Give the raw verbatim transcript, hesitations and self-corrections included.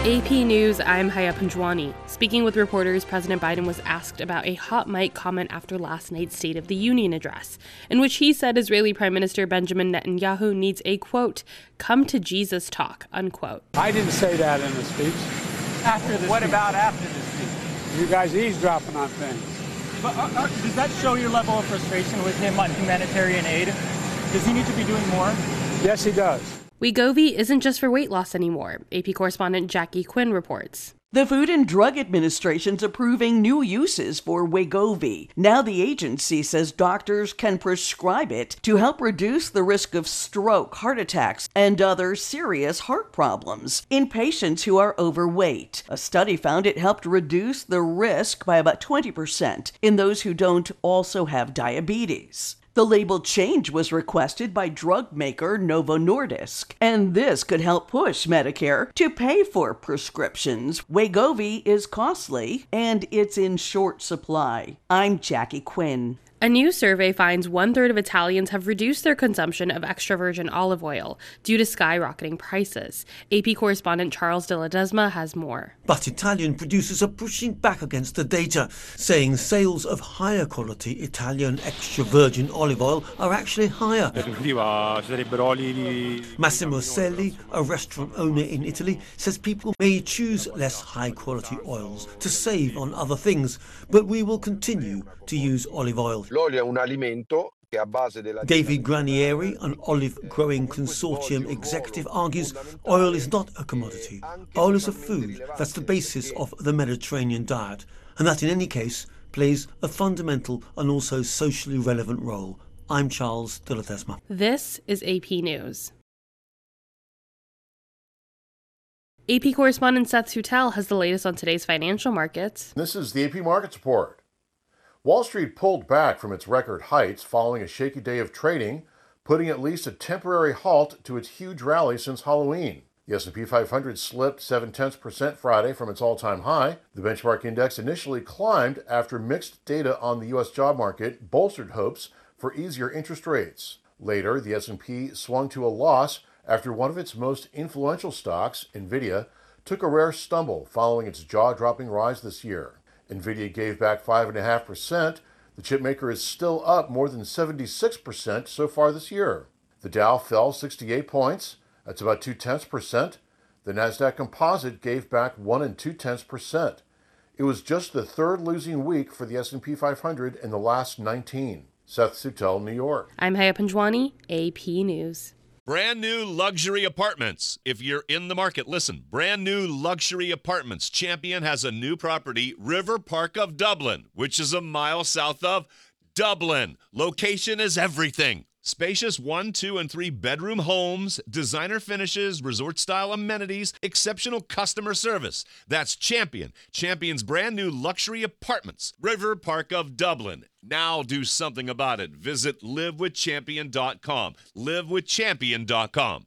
A P News, I'm Haya Panjwani. Speaking with reporters, President Biden was asked about a hot mic comment after last night's State of the Union address, in which he said Israeli Prime Minister Benjamin Netanyahu needs a, quote, come to Jesus talk, unquote. I didn't say that in the speech. After the What speech. about after the speech? You guys eavesdropping on things. But uh, uh, does that show your level of frustration with him on humanitarian aid? Does he need to be doing more? Yes, he does. Wegovy isn't just for weight loss anymore, A P correspondent Jackie Quinn reports. The Food and Drug Administration's approving new uses for Wegovy. Now the agency says doctors can prescribe it to help reduce the risk of stroke, heart attacks, and other serious heart problems in patients who are overweight. A study found it helped reduce the risk by about twenty percent in those who don't also have diabetes. The label change was requested by drug maker Novo Nordisk, and this could help push Medicare to pay for prescriptions. Wegovy is costly, and it's in short supply. I'm Jackie Quinn. A new survey finds one-third of Italians have reduced their consumption of extra virgin olive oil due to skyrocketing prices. A P correspondent Charles de Ledesma has more. But Italian producers are pushing back against the data, saying sales of higher quality Italian extra virgin olive oil are actually higher. Massimo Selli, a restaurant owner in Italy, says people may choose less high quality oils to save on other things, but we will continue to use olive oil. L'olio è un alimento che a base della David Granieri, an olive growing consortium executive, argues oil is not a commodity. Oil is a food that's the basis of the Mediterranean diet, and that in any case plays a fundamental and also socially relevant role. I'm Charles de Ledesma. This is A P News. A P correspondent Seth Sutel has the latest on today's financial markets. This is the A P Markets Report. Wall Street pulled back from its record heights following a shaky day of trading, putting at least a temporary halt to its huge rally since Halloween. The S and P five hundred slipped seven tenths percent Friday from its all-time high. The benchmark index initially climbed after mixed data on the U S job market bolstered hopes for easier interest rates. Later, the S and P swung to a loss after one of its most influential stocks, Nvidia, took a rare stumble following its jaw-dropping rise this year. Nvidia gave back five point five percent. The chipmaker is still up more than seventy-six percent so far this year. The Dow fell sixty-eight points. That's about two tenths percent. The Nasdaq Composite gave back one and two tenths percent. It was just the third losing week for the S and P five hundred in the last nineteen. Seth Sutel, New York. I'm Haya Panjwani, A P News. Brand new luxury apartments. If you're in the market, listen. Brand new luxury apartments. Champion has a new property, River Park of Dublin, which is a mile south of Dublin. Location is everything. Spacious one, two, and three bedroom homes, designer finishes, resort-style amenities, exceptional customer service. That's Champion. Champion's brand new luxury apartments. River Park of Dublin. Now do something about it. Visit live with champion dot com. live with champion dot com.